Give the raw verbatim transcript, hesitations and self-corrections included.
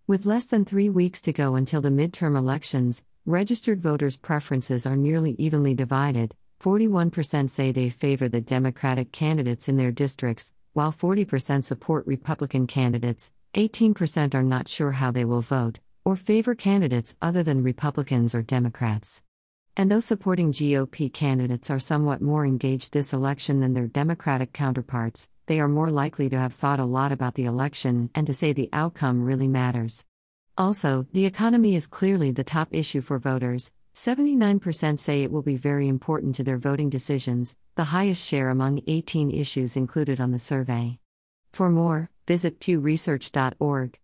With less than three weeks to go until the midterm elections, registered voters' preferences are nearly evenly divided. forty-one percent say they favor the Democratic candidates in their districts, while forty percent support Republican candidates. eighteen percent are not sure how they will vote, or favor candidates other than Republicans or Democrats. And those supporting G O P candidates are somewhat more engaged this election than their Democratic counterparts. They are more likely to have thought a lot about the election and to say the outcome really matters. Also, the economy is clearly the top issue for voters. seventy-nine percent say it will be very important to their voting decisions, the highest share among eighteen issues included on the survey. For more, visit pew research dot org.